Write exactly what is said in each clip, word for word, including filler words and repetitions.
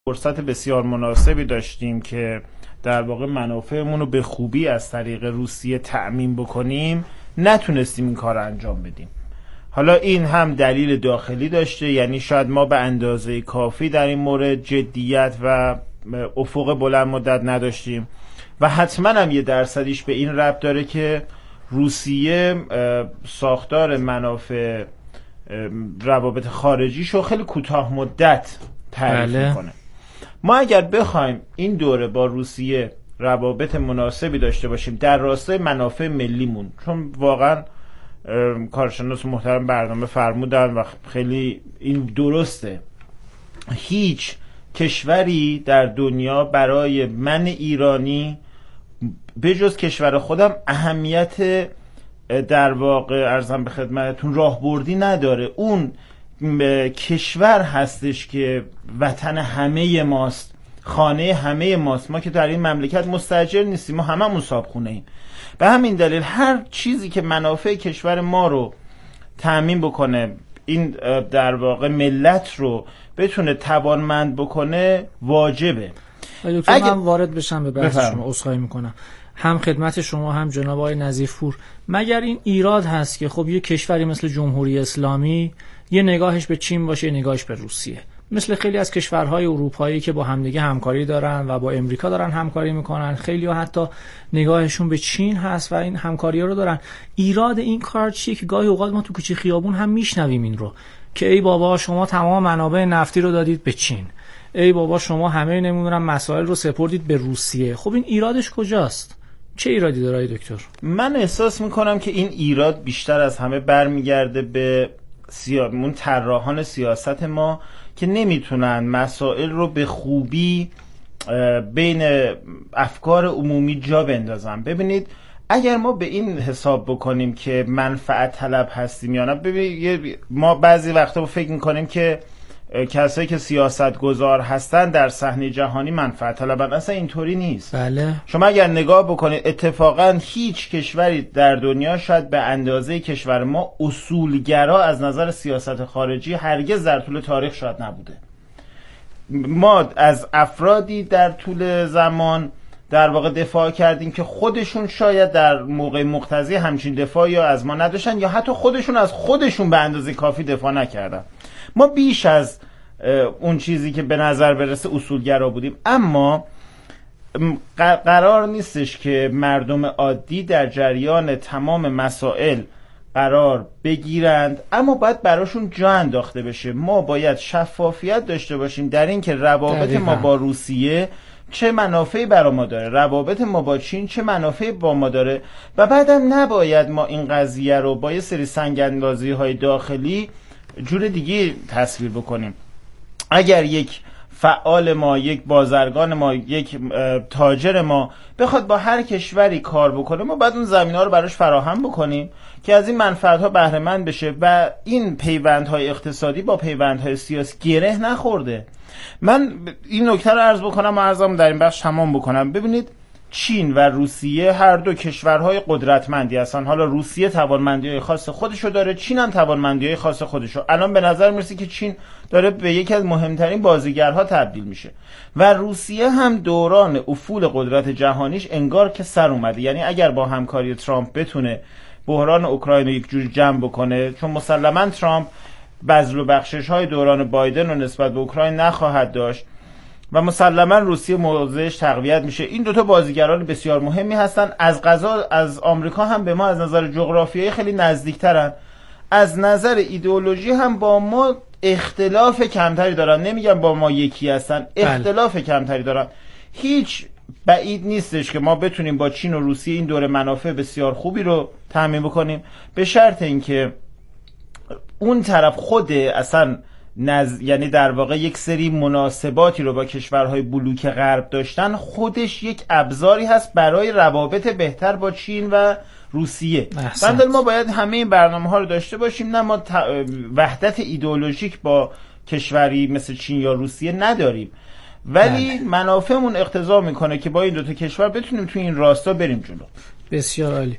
فرصت بسیار مناسبی داشتیم که در واقع منافعمون رو به خوبی از طریق روسیه تأمین بکنیم، نتونستیم این کار رو انجام بدیم. حالا این هم دلیل داخلی داشته، یعنی شاید ما به اندازه کافی در این مورد جدیت و افق بلند مدت نداشتیم و حتما هم یه درصدیش به این ربط داره که روسیه ساختار منافع روابط خارجیشو خیلی کوتاه مدت تعریف بله. میکنه. ما اگر بخوایم این دوره با روسیه روابط مناسبی داشته باشیم در راستای منافع ملیمون، چون واقعا کارشناس محترم برنامه فرمودن و خیلی این درسته، هیچ کشوری در دنیا برای من ایرانی به جز کشور خودم اهمیت در واقع ارزم به خدمتتون راهبردی نداره. اون کشور هستش که وطن همه ماست، خانه همه ماست. ما که در این مملکت مستاجر نیستیم، ما هممون صاحبخونه ایم. به همین دلیل هر چیزی که منافع کشور ما رو تأمین بکنه، این در واقع ملت رو بتونه توانمند بکنه، واجبه. دکتر اگه... من وارد بشم به بحث شما، عذرخواهی میکنم، هم خدمت شما هم جناب آقای نظیفپور، مگر این ایراد هست که خب یه کشوری مثل جمهوری اسلامی یه نگاهش به چین باشه، یه نگاهش به روسیه، مثل خیلی از کشورهای اروپایی که با همدیگه همکاری دارن و با امریکا دارن همکاری میکنن، خیلی ها حتی نگاهشون به چین هست و این همکاری رو دارن. ایراد این کار چیه که گاهی اوقات ما تو کوچه خیابون هم میشنویم این رو که ای بابا شما تمام منابع نفتی رو دادید به چین، ای بابا شما همه نمیدونم مسائل رو سپردید به روسیه. خب این ایرادش کجاست؟ چه ایرادی داره دکتر؟ من احساس میکنم که این ایراد بیشتر از همه برمیگرده به سیامون طراحان سیاست ما که نمیتونن مسائل رو به خوبی بین افکار عمومی جا بندازن. ببینید اگر ما به این حساب بکنیم که منفعت طلب هستیم یا نه، ببینید ما بعضی وقتا فکر میکنیم که کسایی که سیاست گذار هستن در صحنه جهانی منفعت طلبن. اصلا اینطوری نیست. بله. شما اگر نگاه بکنید اتفاقا هیچ کشوری در دنیا شاید به اندازه کشور ما اصولگرا از نظر سیاست خارجی هرگز در طول تاریخ شاید نبوده. ما از افرادی در طول زمان در واقع دفاع کردیم که خودشون شاید در موقع مقتضی همچین دفاعی یا از ما نداشتن یا حتی خودشون از خودشون به اندازه کافی دفاع نکردن. ما بیش از اون چیزی که به نظر برسه اصولگرا بودیم. اما قرار نیستش که مردم عادی در جریان تمام مسائل قرار بگیرند، اما باید براشون جا انداخته بشه. ما باید شفافیت داشته باشیم در این که روابط دقیقا. ما با روسیه چه منافعی برای ما داره، روابط ما با چین چه منافعی با ما داره، و بعدم نباید ما این قضیه رو با یه سری سنگ‌اندازی های داخلی جور دیگه تصویر بکنیم. اگر یک فعال ما، یک بازرگان ما، یک تاجر ما بخواد با هر کشوری کار بکنه، ما باید اون زمینه‌ها رو براش فراهم بکنیم که از این منفعت‌ها بهره مند بشه و این پیوندهای اقتصادی با پیوندهای سیاسی گره نخورده. من این نکته رو عرض بکنم و عرضم در این بخش تمام بکنم. ببینید چین و روسیه هر دو کشورهای قدرتمندی هستن. حالا روسیه توانمندی‌های خاص خودشو داره، چین هم توانمندی‌های خاص خودشو. الان به نظر میرسه که چین داره به یکی از مهمترین بازیگرها تبدیل میشه و روسیه هم دوران افول قدرت جهانیش انگار که سر اومده. یعنی اگر با همکاری ترامپ بتونه بحران اوکراین رو یک جوری جمع بکنه، چون مسلماً ترامپ بذل و بخشش‌های دوران بایدن رو نسبت به اوکراین نخواهد داشت و مسلما روسیه موضعش تقویت میشه. این دوتا بازیگران بسیار مهمی هستن. از قضا از آمریکا هم به ما از نظر جغرافیایی خیلی نزدیکترن، از نظر ایدئولوژی هم با ما اختلاف کمتری دارن. نمیگم با ما یکی هستن، اختلاف بله. کمتری دارن. هیچ بعید نیستش که ما بتونیم با چین و روسیه این دوره منافع بسیار خوبی رو تامین بکنیم، به شرط اینکه اون طرف خود اصلا نز... یعنی در واقع یک سری مناسباتی رو با کشورهای بلوک غرب داشتن، خودش یک ابزاری هست برای روابط بهتر با چین و روسیه. بندل ما باید همه این برنامه ها رو داشته باشیم. نه ما ت... وحدت ایدئولوژیک با کشوری مثل چین یا روسیه نداریم، ولی بله. منافعمون اقتضا میکنه که با این دوتا کشور بتونیم تو این راستا بریم جلو. بسیار عالی.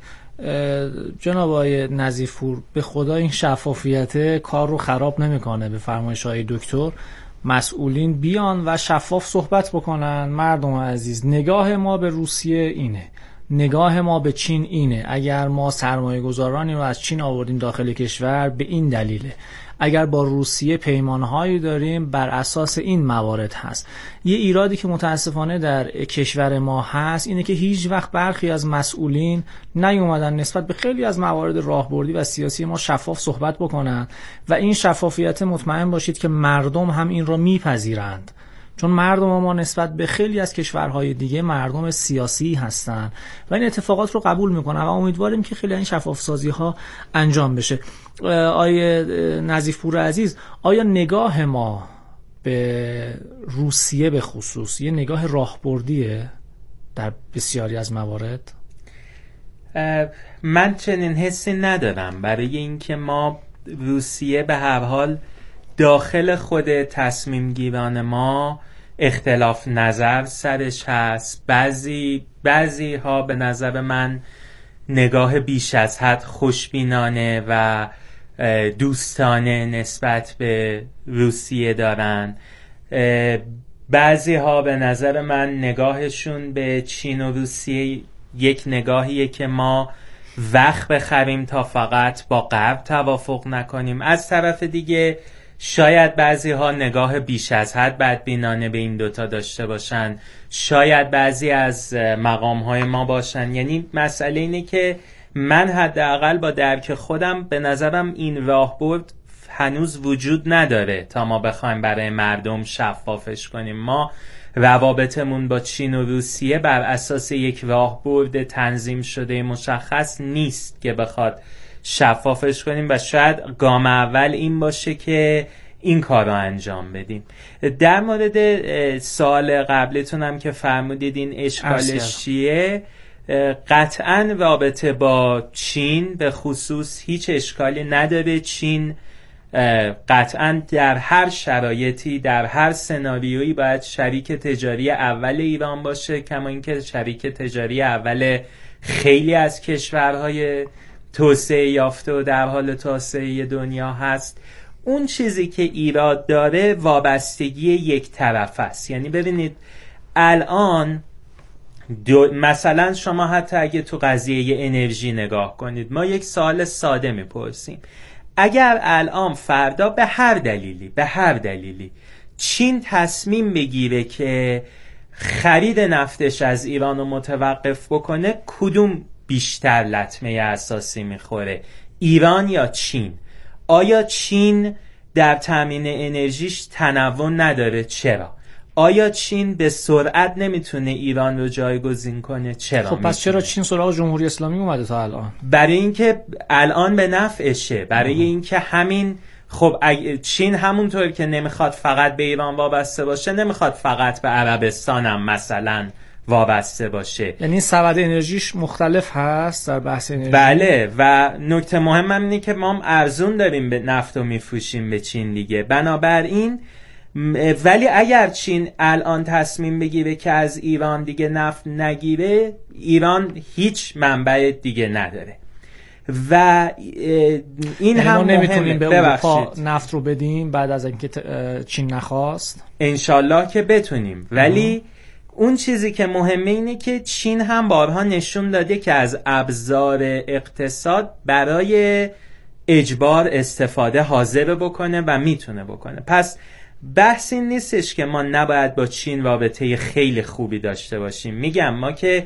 جناب آقای نظیفپور، به خدا این شفافیت کار رو خراب نمیکنه به فرمایش های دکتر. مسئولین بیان و شفاف صحبت بکنن. مردم عزیز، نگاه ما به روسیه اینه، نگاه ما به چین اینه. اگر ما سرمایه گذارانی رو از چین آوردیم داخل کشور به این دلیله. اگر با روسیه پیمانهایی داریم بر اساس این موارد هست. یه ایرادی که متاسفانه در کشور ما هست اینه که هیچ وقت برخی از مسئولین نیومدن نسبت به خیلی از موارد راهبردی و سیاسی ما شفاف صحبت بکنن و این شفافیت مطمئن باشید که مردم هم این رو میپذیرند. چون مردم ما نسبت به خیلی از کشورهای دیگه مردم سیاسی هستن و این اتفاقات رو قبول میکنن و امیدواریم که خیلی این شفاف سازی ها انجام بشه. آیه نظیفپور عزیز، آیا نگاه ما به روسیه به خصوص یه نگاه راهبردیه در بسیاری از موارد؟ من چنین حسی ندارم، برای اینکه ما روسیه به هر حال داخل خود تصمیم گیران ما اختلاف نظر سرش هست. بعضی بعضی ها به نظر من نگاه بیش از حد خوشبینانه و دوستانه نسبت به روسیه دارن. بعضی ها به نظر من نگاهشون به چین و روسیه یک نگاهیه که ما وقت بخریم تا فقط با غرب توافق نکنیم. از طرف دیگه شاید بعضی ها نگاه بیش از حد بدبینانه به این دوتا داشته باشن، شاید بعضی از مقام های ما باشن. یعنی مسئله اینه که من حداقل با درک خودم به نظرم این راهبرد هنوز وجود نداره تا ما بخوایم برای مردم شفافش کنیم. ما روابطمون با چین و روسیه بر اساس یک راهبرد تنظیم شده مشخص نیست که بخواد شفافش کنیم و شاید گام اول این باشه که این کار رو انجام بدیم. در مورد سوال قبلتون هم که فرمودید این اشکالش چیه، قطعا رابطه با چین به خصوص هیچ اشکالی نداره. چین قطعا در هر شرایطی در هر سناریویی باید شریک تجاری اول ایران باشه، کما اینکه شریک تجاری اول خیلی از کشورهای توسعه یافته و در حال توسعه دنیا هست. اون چیزی که ایراد داره وابستگی یک طرف است. یعنی ببینید الان دو مثلا شما حتی اگه تو قضیه انرژی نگاه کنید، ما یک سوال ساده میپرسیم: اگر الان فردا به هر دلیلی به هر دلیلی چین تصمیم بگیره که خرید نفتش از ایران رو متوقف بکنه، کدوم بیشتر لطمه اساسی میخوره، ایران یا چین؟ آیا چین در تامین انرژیش تنوع نداره؟ چرا؟ آیا چین به سرعت نمیتونه ایران رو جایگزین کنه؟ چرا؟ خب پس چرا چین سراغ جمهوری اسلامی اومده تا الان؟ برای اینکه الان به نفعشه، برای آه. اینکه همین خب چین همونطور که نمیخواد فقط به ایران وابسته باشه، نمیخواد فقط به عربستان هم مثلا وابسته باشه. یعنی سبد انرژیش مختلف هست در بحث انرژی. بله، و نکته مهم هم اینه که ما هم ارزون داریم به نفت و میفروشیم به چین دیگه. بنابراین ولی اگر چین الان تصمیم بگیره که از ایران دیگه نفت نگیره، ایران هیچ منبع دیگه نداره و این هم ما نمیتونیم به اروپا نفت رو بدیم بعد از اینکه چین نخواست. انشالله که بتونیم، ولی اه. اون چیزی که مهمه اینه که چین هم بارها نشون داده که از ابزار اقتصاد برای اجبار استفاده حاضر بکنه و میتونه بکنه. پس بحث این نیستش که ما نباید با چین رابطه خیلی خوبی داشته باشیم. میگم ما که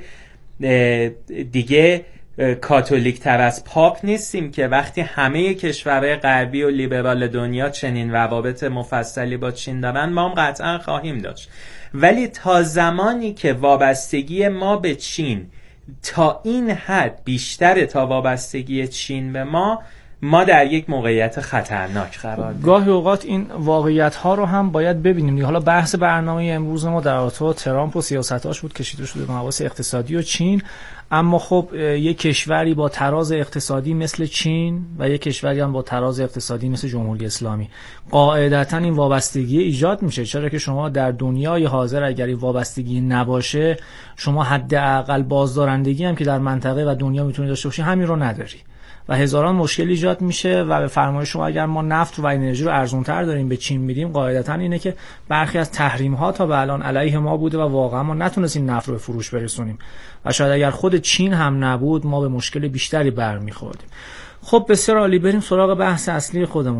دیگه کاتولیک تر از پاپ نیستیم که وقتی همه کشورهای غربی و لیبرال دنیا چنین روابط مفصلی با چین دارن، ما هم قطعا خواهیم داشت. ولی تا زمانی که وابستگی ما به چین تا این حد بیشتره تا وابستگی چین به ما، ما در یک موقعیت خطرناک قرار داریم. گاهی اوقات این واقعیت ها رو هم باید ببینیم. حالا بحث برنامه امروز ما در رابطه ترامپ و سیاستاش بود، کشیده شده به مباحث اقتصادی و چین. اما خب یک کشوری با تراز اقتصادی مثل چین و یک کشوری هم با تراز اقتصادی مثل جمهوری اسلامی قاعدتاً این وابستگی ایجاد میشه، چرا که شما در دنیای حاضر اگر این وابستگی نباشه، شما حداقل بازدارندگی هم که در منطقه و دنیا میتونی داشته باشی همین رو نداری و هزاران مشکل ایجاد میشه و به فرمایش شما اگر ما نفت و انرژی رو ارزان‌تر داریم به چین میدیم، قاعدتاً اینه که برخی از تحریم ها تا به الان علیه ما بوده و واقعا ما نتونستیم نفت رو به فروش برسونیم و شاید اگر خود چین هم نبود ما به مشکل بیشتری برمیخوردیم. خب بسیار عالی، بریم سراغ بحث اصلی خودمون.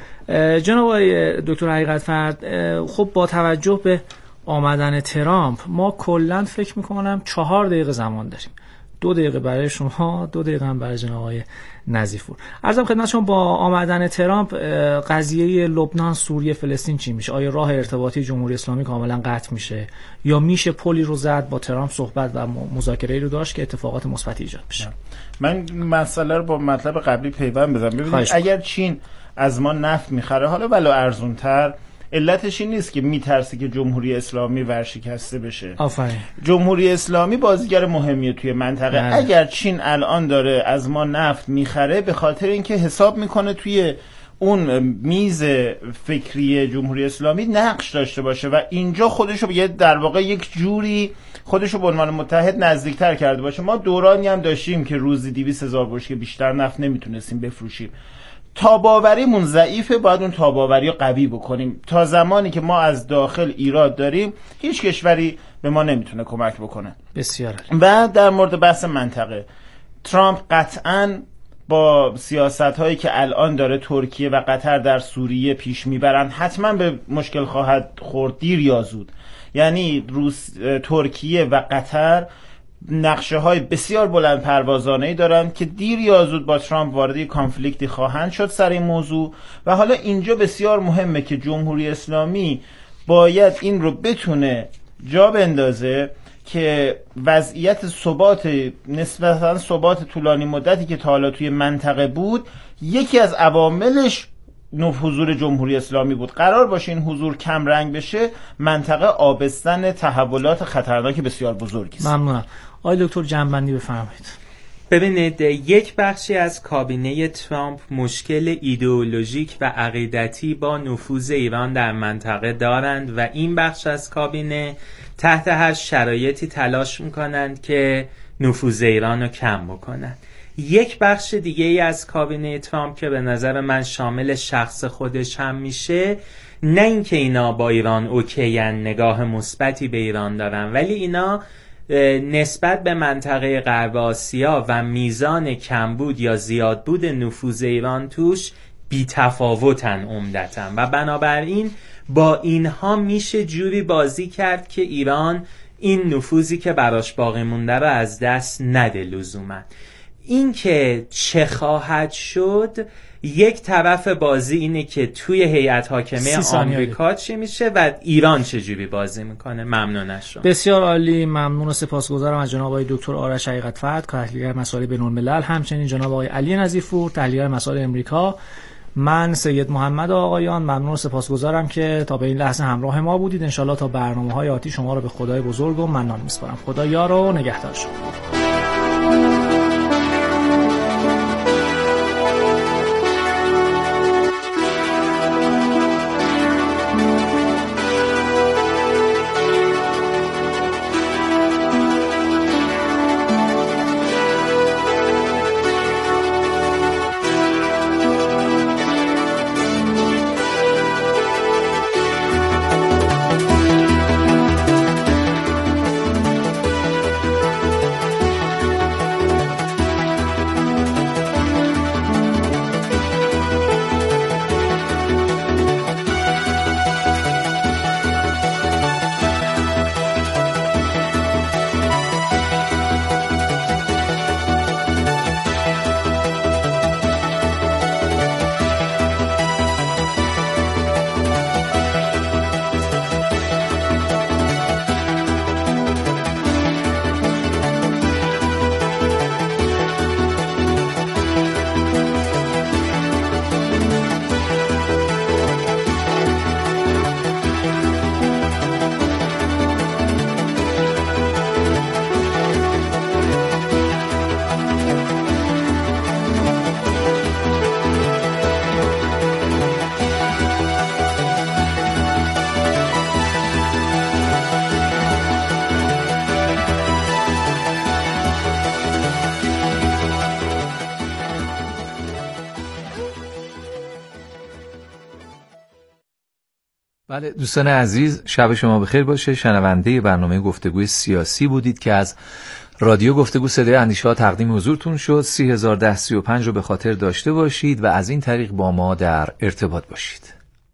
جناب آقای دکتر حقیقت فرد، خب با توجه به آمدن ترامپ ما کلا فکر میکنم چهار دقیقه زمان داریم، دو دقیقه برای شما، دو دقیقه هم برای جناب آقای نظیفپور. عرضم خدمتتون با آمدن ترامپ قضیه لبنان، سوریه، فلسطین چی میشه؟ آیا راه ارتباطی جمهوری اسلامی کاملا قطع میشه یا میشه پلی رو زد با ترامپ صحبت و مذاکره رو داشت که اتفاقات مثبتی ایجاد بشه؟ من مسئله رو با مطلب قبلی پیوند بزنم. ببینید اگر چین از ما نفت میخره، حالا ولو ارزونتر، علتش این نیست که میترسه که جمهوری اسلامی ورشکسته بشه. آفرین. جمهوری اسلامی بازیگر مهمیه توی منطقه. نه. اگر چین الان داره از ما نفت میخره به خاطر اینکه حساب میکنه توی اون میز فکری جمهوری اسلامی نقش داشته باشه و اینجا خودشو یه در واقع یک جوری خودشو به عنوان متحد نزدیکتر کرده باشه. ما دورانی هم داشتیم که روزی دویست هزار بشکه بیشتر نفت نمیتونستیم بفروشیم. تاباوریمون ضعیفه، باید اون تاباوری رو قوی بکنیم. تا زمانی که ما از داخل ایراد داریم هیچ کشوری به ما نمیتونه کمک بکنه. بسیار. و در مورد بحث منطقه، ترامپ قطعاً با سیاست هایی که الان داره ترکیه و قطر در سوریه پیش میبرن حتما به مشکل خواهد خورد دیر یا زود. یعنی روس، ترکیه و قطر نقشه های بسیار بلند پروازانه‌ای دارن که دیر یا زود با ترامپ وارد کانفلیکتی خواهند شد سر این موضوع. و حالا اینجا بسیار مهمه که جمهوری اسلامی باید این رو بتونه جا بندازه که وضعیت ثبات نسبتاً ثبات طولانی مدتی که تا حالا توی منطقه بود، یکی از عواملش حضور جمهوری اسلامی بود. قرار باشه این حضور کم رنگ بشه، منطقه آبستن تحولات خطرناک بسیار بزرگی است. ممنونم. آقای دکتر جنبندی بفرمایید. ببینید، یک بخشی از کابینه ترامپ مشکل ایدئولوژیک و عقیدتی با نفوذ ایران در منطقه دارند و این بخش از کابینه تحت هر شرایطی تلاش میکنند که نفوذ ایران رو کم بکنند. یک بخش دیگه ای از کابینه ترامپ که به نظر من شامل شخص خودش هم میشه، نه اینکه اینا با ایران اوکیان، نگاه مثبتی به ایران دارن، ولی اینا نسبت به منطقه غرب آسیا و میزان کمبود یا زیادبود نفوذ ایران توش بی‌تفاوتن عمدتاً و بنابراین با اینها میشه جوری بازی کرد که ایران این نفوذی که براش باقی مونده رو از دست نده لزوما. این که چه خواهد شد، یک طرف بازی اینه که توی هیئت حاکمه آمریکا چی میشه و ایران چه جوری بازی میکنه. ممنون شما. بسیار عالی، ممنون و سپاسگزارم از جناب آقای دکتر آرش حقیقت فرد، تحلیلگر مسائل بین‌الملل، همچنین جناب آقای علی نظیفپور، تحلیلگر مسائل امریکا. من سید محمد آقایان ممنون و سپاسگزارم که تا به این لحظه همراه ما بودید. انشالله تا برنامه‌های آتی شما رو به خدای بزرگ و منان میسپارم. خدا یار و نگهدار شما. بله دوستان عزیز، شب شما بخیر باشه. شنونده برنامه گفتگوی سیاسی بودید که از رادیو گفتگو صدای اندیشه ها تقدیم حضورتون شد. سی هزار و ده سی و پنج رو به خاطر داشته باشید و از این طریق با ما در ارتباط باشید.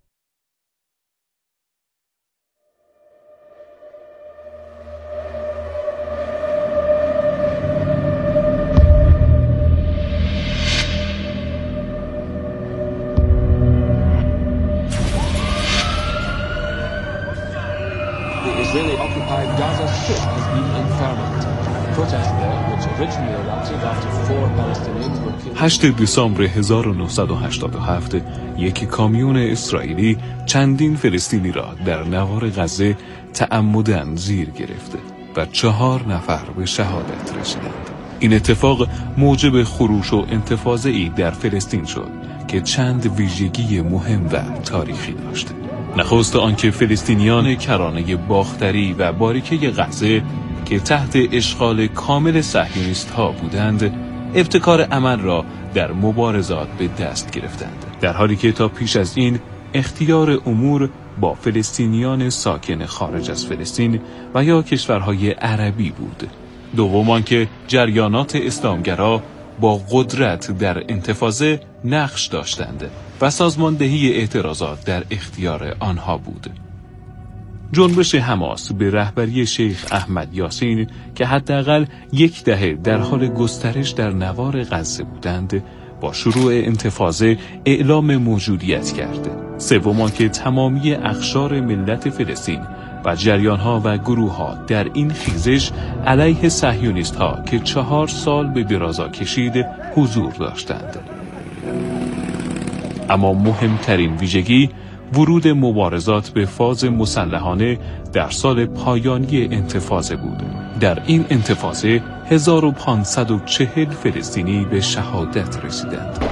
Israeli-occupied Gaza Strip has been unfurled. Protests there, which originally erupted after four Palestinians were killed. هشتم دسامبر هزار و نهصد و هشتاد و هفت یک کامیون اسرائیلی چندین فلسطینی را در نوار غزه تعمداً زیر گرفته و چهار نفر به شهادت رسیدند. این اتفاق موجب خروش و انتفاضه‌ای در فلسطین شد که چند ویژگی مهم و تاریخی داشت. نخست آنکه فلسطینیان کرانه باختری و باریکه غزه که تحت اشغال کامل صهیونیست‌ها بودند، ابتکار عمل را در مبارزات به دست گرفتند، در حالی که تا پیش از این اختیار امور با فلسطینیان ساکن خارج از فلسطین و یا کشورهای عربی بود. دوم آنکه جریانات اسلامگرا با قدرت در انتفاضه نقش داشتند و سازماندهی اعتراضات در اختیار آنها بود. جنبش حماس به رهبری شیخ احمد یاسین که حداقل یک دهه در حال گسترش در نوار غزه بودند، با شروع انتفاضه اعلام موجودیت کرد. سوم که تمامی اقشار ملت فلسطین و جریانها و گروهها در این خیزش علیه صهیونیست‌ها که چهار سال به درازا کشید حضور داشتند. اما مهمترین ویژگی ورود مبارزات به فاز مسلحانه در سال پایانی انتفاضه بود. در این انتفاضه هزار و پانصد و چهل فلسطینی به شهادت رسیدند.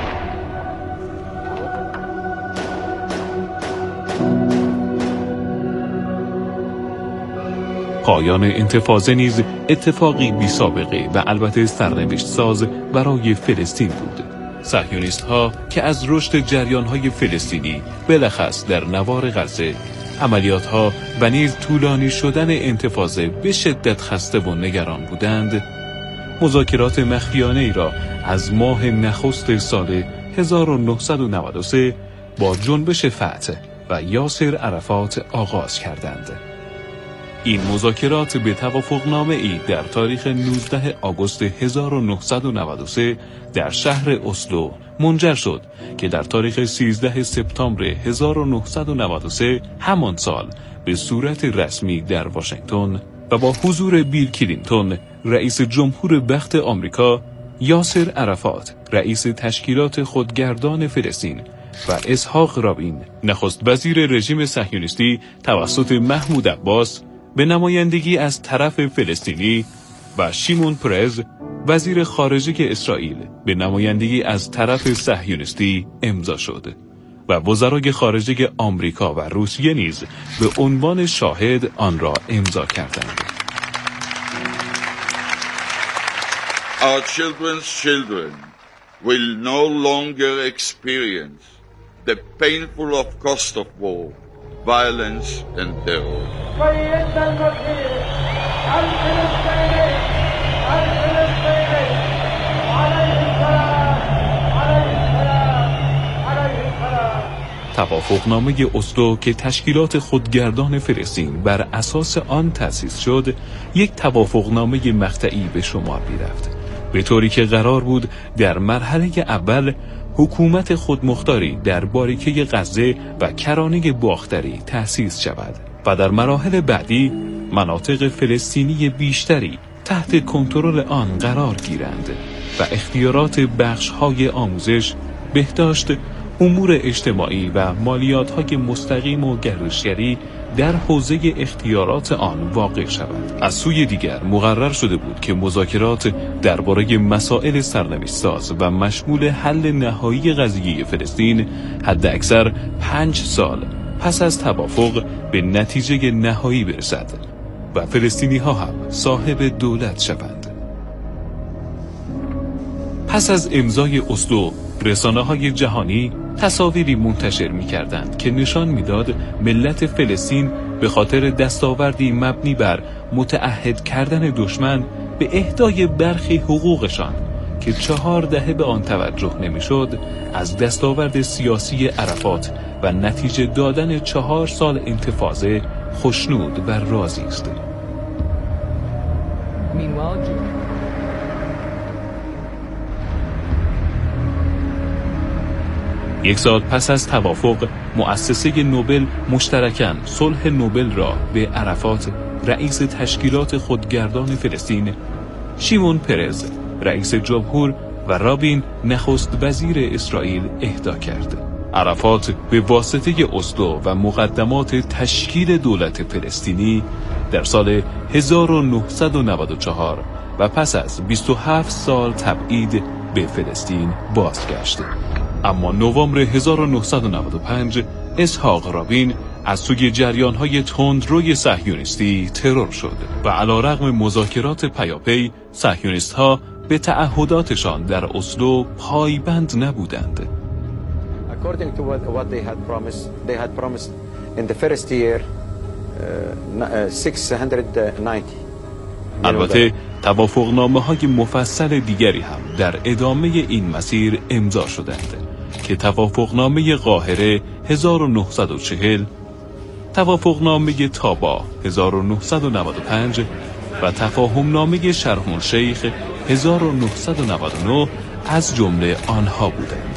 پایان انتفاضه نیز اتفاقی بی سابقه و البته سرنوشت ساز برای فلسطین بود. صهیونیست ها که از رشد جریان های فلسطینی بلخص در نوار غزه، عملیات ها و نیز طولانی شدن انتفاضه به شدت خسته و نگران بودند، مذاکرات مخفیانه ای را از ماه نخست سال هزار و نهصد و نود و سه با جنبش فتح و یاسر عرفات آغاز کردند. این مذاکرات به توافقنامه ای در تاریخ نوزدهم آگوست هزار و نهصد و نود و سه در شهر اسلو منجر شد که در تاریخ سیزدهم سپتامبر هزار و نهصد و نود و سه همان سال به صورت رسمی در واشنگتن و با حضور بیل کلینتون رئیس جمهور وقت آمریکا، یاسر عرفات رئیس تشکیلات خودگردان فلسطین و اسحاق رابین نخست وزیر رژیم صهیونیستی توسط محمود عباس به نمایندگی از طرف فلسطینی و شیمون پرز وزیر خارجه اسرائیل به نمایندگی از طرف صهیونیستی امضا شد و وزرای خارجه آمریکا و روسیه نیز به عنوان شاهد آن را امضا کردند. Our children's children will no longer experience the painful of cost of war, violence and terror. توافقنامه اسلو که تشکیلات خودگردان فلسطین بر اساس آن تأسیس شد، یک توافقنامه مقطعی به شمار می‌رفت، به طوری که قرار بود در مرحله اول حکومت خودمختاری در باریکه غزه و کرانه باختری تأسیس شود و در مراحل بعدی مناطق فلسطینی بیشتری تحت کنترل آن قرار گیرند و اختیارات بخش‌های آموزش، بهداشت، امور اجتماعی و مالیات‌های مستقیم و گردشگری در حوزه اختیارات آن واقع شود. از سوی دیگر مقرر شده بود که مذاکرات درباره مسائل سرنوشت‌ساز و مشمول حل نهایی قضیه فلسطین حداکثر پنج سال پس از توافق به نتیجه نهایی برسد و فلسطینی‌ها هم صاحب دولت شوند. پس از امضای اسلو رسانه‌های جهانی تصاویری منتشر می‌کردند که نشان می‌داد ملت فلسطین به خاطر دستاوردی مبنی بر متعهد کردن دشمن به اهدای برخی حقوقشان که چهار دهه به آن توجه نمی‌شد، از دستاورد سیاسی عرفات و نتیجه دادن چهار سال انتفاضه خوشنود و راضی است. یک سال پس از توافق، مؤسسه نوبل مشترکاً صلح نوبل را به عرفات، رئیس تشکیلات خودگردان فلسطین، شیمون پرز، رئیس جمهور و رابین، نخست وزیر اسرائیل، اهدا کرد. عرفات به واسطه اسلو و مقدمات تشکیل دولت فلسطینی در سال هزار و نهصد و نود و چهار و پس از بیست و هفت سال تبعید به فلسطین بازگشت. اما نوامبر هزار و نهصد و نود و پنج اسحاق رابین از سوی جریان‌های تندروی صهیونیستی ترور شد و علیرغم مذاکرات پیاپی، صهیونیست‌ها به تعهداتشان در اسلو پایبند نبودند. According to what, what they had promised, they had promised in the first year uh, six hundred ninety. البته توافقنامه‌های مفصل دیگری هم در ادامه این مسیر امضا شدند که توافقنامه قاهره هزار و نهصد و چهل، توافقنامه تابا هزار و نهصد و نود و پنج و تفاهمنامه شرم الشیخ هزار و نهصد و نود و نه از جمله آنها بودند.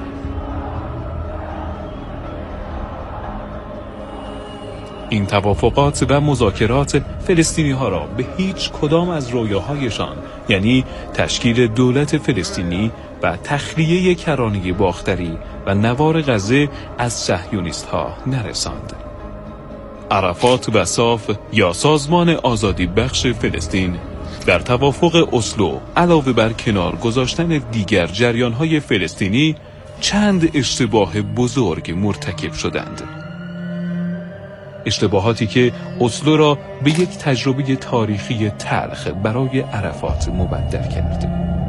این توافقات و مذاکرات فلسطینی ها را به هیچ کدام از رویاهایشان، یعنی تشکیل دولت فلسطینی و تخلیه کرانه باختری و نوار غزه از صهیونیست ها نرساند. عرفات و صاف یا سازمان آزادی بخش فلسطین در توافق اسلو علاوه بر کنار گذاشتن دیگر جریان‌های فلسطینی چند اشتباه بزرگ مرتکب شدند. اشتباهاتی که اسلو را به یک تجربه تاریخی تلخ برای عرفات مبدل کرد.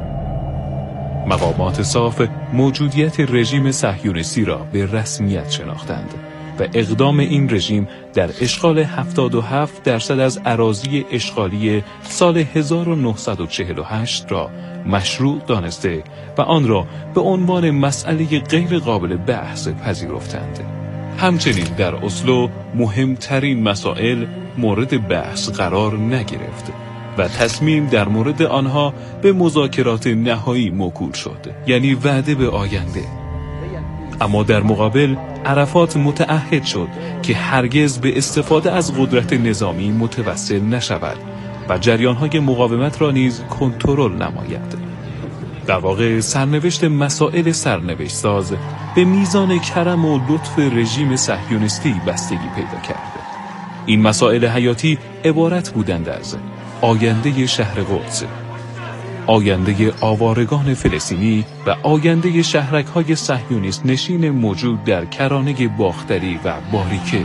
مقامات صاف موجودیت رژیم صهیونیستی را به رسمیت شناختند و اقدام این رژیم در اشغال هفتاد و هفت درصد از اراضی اشغالی سال هزار و نهصد و چهل و هشت را مشروع دانسته و آن را به عنوان مسئله غیر قابل بحث پذیرفتند. همچنین در اسلو مهمترین مسائل مورد بحث قرار نگرفت و تصمیم در مورد آنها به مذاکرات نهایی موکول شد، یعنی وعده به آینده. اما در مقابل عرفات متعهد شد که هرگز به استفاده از قدرت نظامی متوسل نشود و جریان‌های مقاومت را نیز کنترل نماید. در واقع سرنوشت مسائل سرنوشت ساز به میزان کرم و لطف رژیم صهیونیستی بستگی پیدا کرد. این مسائل حیاتی عبارت بودند از آینده شهر قدس، آینده آوارگان فلسطینی و آینده شهرک‌های صهیونیست نشین موجود در کرانه باختری و باریکه.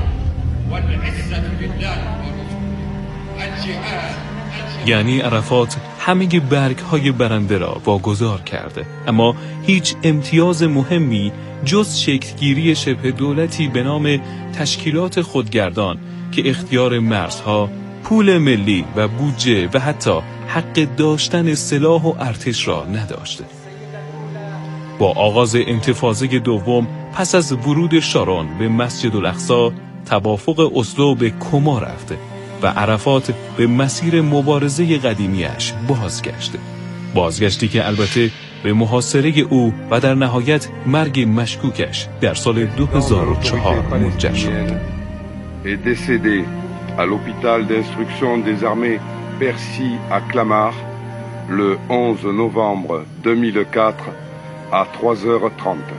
یعنی عرفات همه برگ‌های برنده را واگذار کرده، اما هیچ امتیاز مهمی جز شکلگیری شبه دولتی به نام تشکیلات خودگردان که اختیار مرزها، پول ملی و بودجه و حتی حق داشتن سلاح و ارتش را نداشته. با آغاز انتفاضه دوم پس از ورود شارون به مسجد الاقصی، توافق اسلو به کما رفته و عرفات به مسیر مبارزه قدیمیش بازگشت. بازگشتی که البته به محاصره او و در نهایت مرگ مشکوکش در سال دو هزار و چهار منجر شد. est décédé à l'hôpital d'instruction des armées Percy à Clamart le onze novembre deux mille quatre à trois heures trente.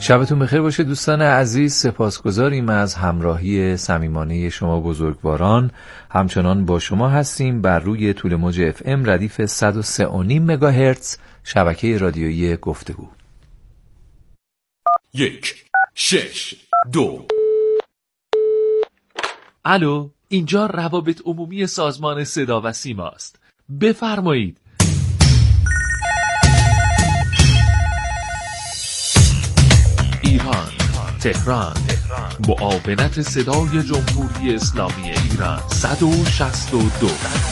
شبتون بخیر باشه دوستان عزیز. سپاسگزاریم از همراهی صمیمانه شما بزرگواران. همچنان با شما هستیم بر روی طول موج اف ام ردیف صد و سه و نیم مگاهرتز شبکه رادیویی گفتگو. یک شش دو. الو، اینجا روابط عمومی سازمان صدا و سیما است. بفرمایید. ایران، تهران، معاونت صدای جمهوری اسلامی ایران صد و شصت و دو.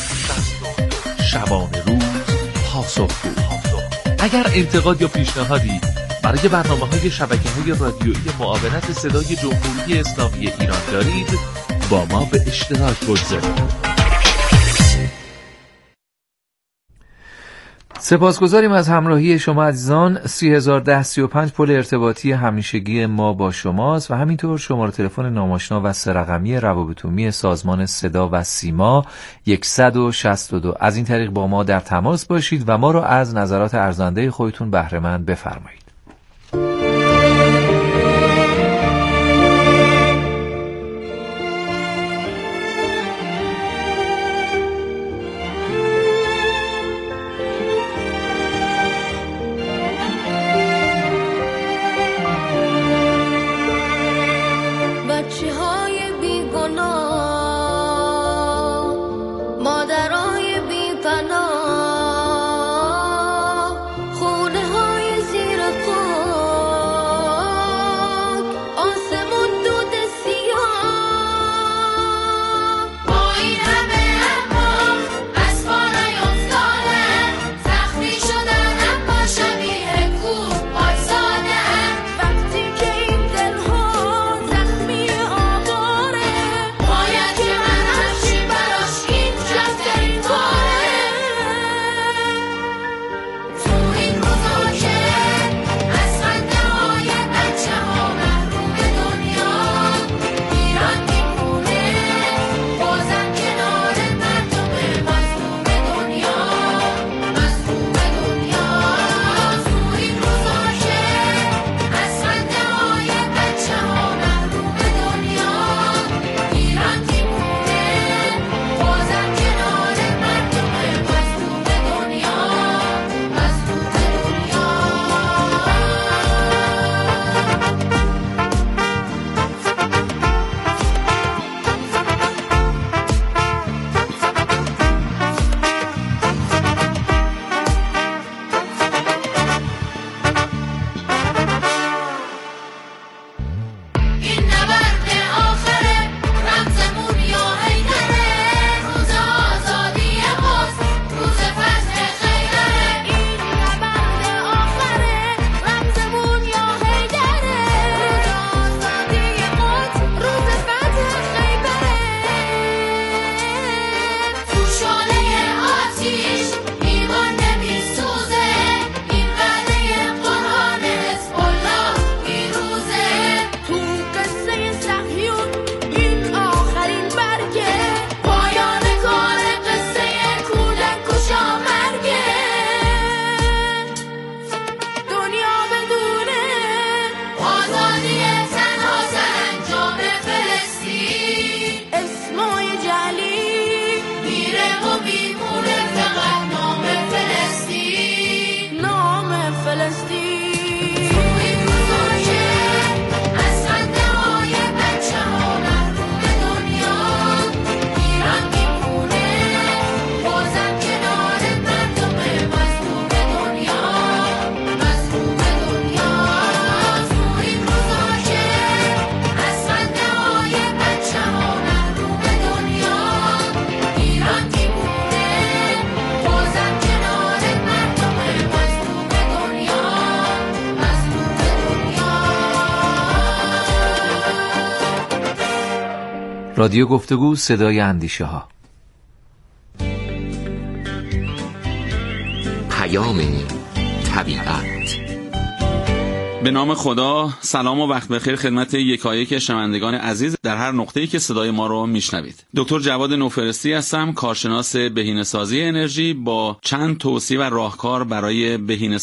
شبانه روز پاسخگو. اگر انتقاد یا پیشنهادی برای برنامه‌های شبکه‌های رادیویی معاونت صدای جمهوری اسلامی ایران دارید، با ما به اشتراک بگذارید. سپاسگزاریم از همراهی شما عزیزان. سی هزار و ده سی و پنج پل ارتباطی همیشگی ما با شماست و همینطور شماره تلفن ناآشنا و سه رقمی روابط عمومی سازمان صدا و سیما صد و شصت و دو. از این طریق با ما در تماس باشید و ما را از نظرات ارزنده خودتون بهره مند بفرمایید. رادیو گفتگو، صدای اندیشه ها. پیام طبیعت. به نام خدا، سلام و وقت بخیر خدمت یکایک شنوندگان عزیز در هر نقطه‌ای که صدای ما رو میشنوید. دکتر جواد نوفرستی هستم، کارشناس بهینه‌سازی انرژی با چند توصیه و راهکار برای بهینه